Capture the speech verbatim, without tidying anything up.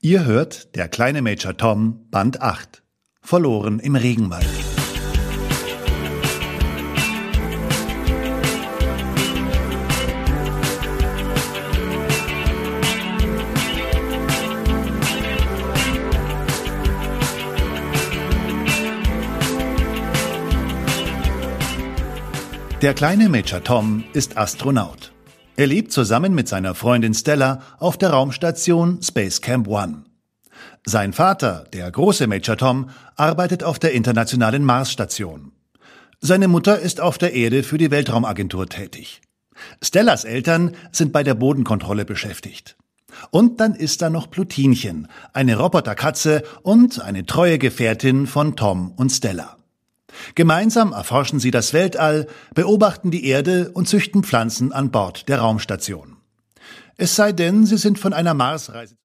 Ihr hört Der kleine Major Tom, Band acht. Verloren im Regenwald. Der kleine Major Tom ist Astronaut. Er lebt zusammen mit seiner Freundin Stella auf der Raumstation Space Camp One. Sein Vater, der große Major Tom, arbeitet auf der internationalen Marsstation. Seine Mutter ist auf der Erde für die Weltraumagentur tätig. Stellas Eltern sind bei der Bodenkontrolle beschäftigt. Und dann ist da noch Plutinchen, eine Roboterkatze und eine treue Gefährtin von Tom und Stella. Gemeinsam erforschen sie das Weltall, beobachten die Erde und züchten Pflanzen an Bord der Raumstation. Es sei denn, sie sind von einer Marsreise